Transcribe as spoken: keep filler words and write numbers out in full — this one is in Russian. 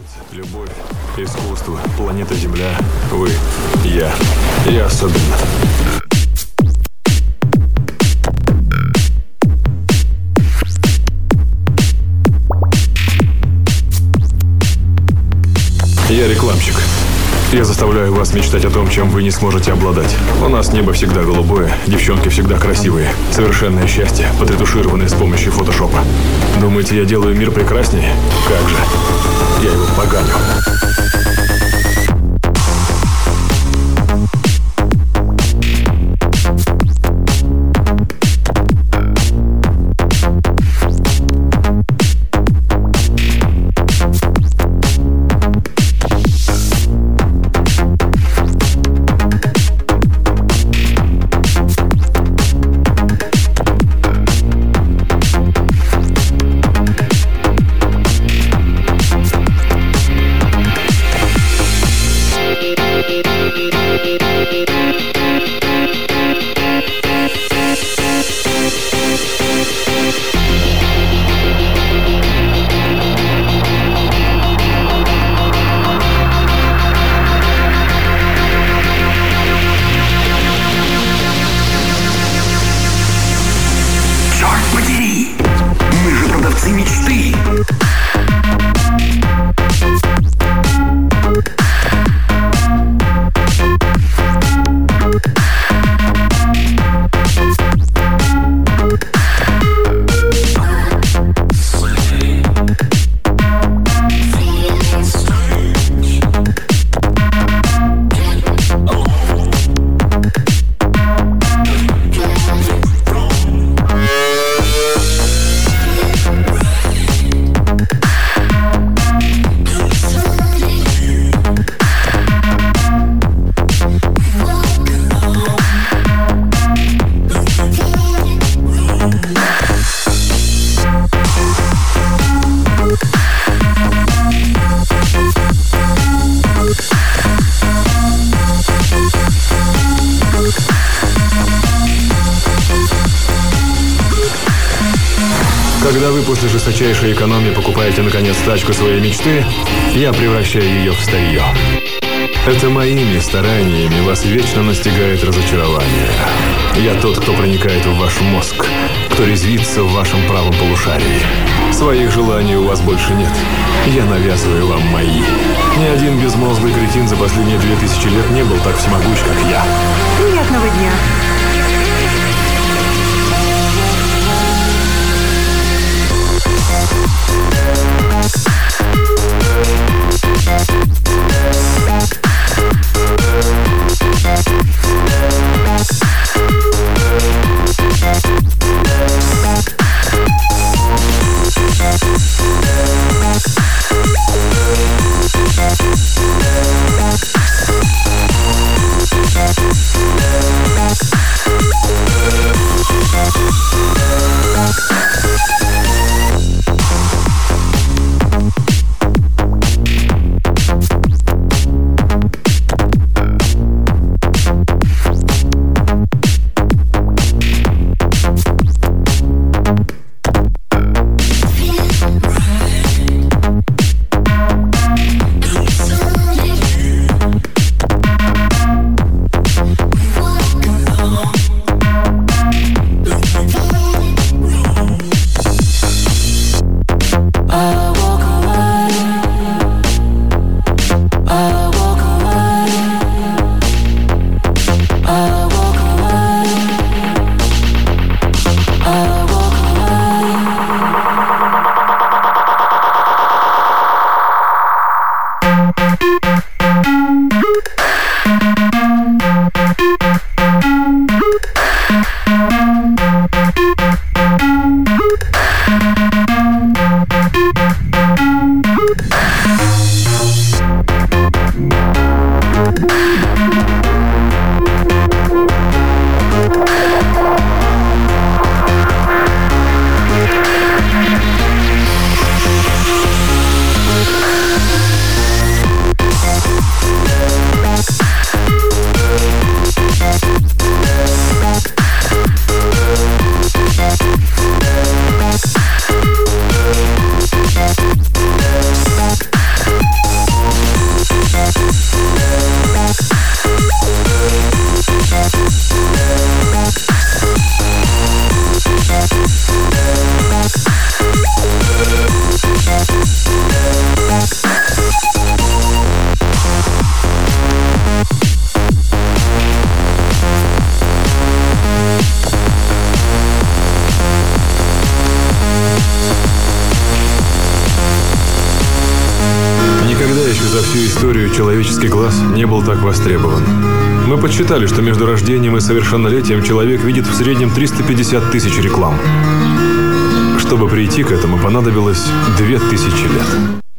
Любовь, искусство, планета Земля, вы, я, я особенно. Я рекламщик. Я заставляю вас мечтать о том, чем вы не сможете обладать. У нас небо всегда голубое, девчонки всегда красивые. Совершенное счастье, подретушированное с помощью фотошопа. Думаете, я делаю мир прекраснее? Как же. Я его поганю. Мечты. Когда вы после жесточайшей экономии покупаете, наконец, тачку своей мечты, я превращаю ее в старье. Это моими стараниями вас вечно настигает разочарование. Я тот, кто проникает в ваш мозг, кто резвится в вашем правом полушарии. Своих желаний у вас больше нет. Я навязываю вам мои. Ни один безмозглый кретин за последние две тысячи лет не был так всемогущ, как я. Приятного дня. человеческий глаз не был так востребован. Мы подсчитали, что между рождением и совершеннолетием человек видит в среднем триста пятьдесят тысяч реклам. Чтобы прийти к этому, понадобилось две тысячи лет.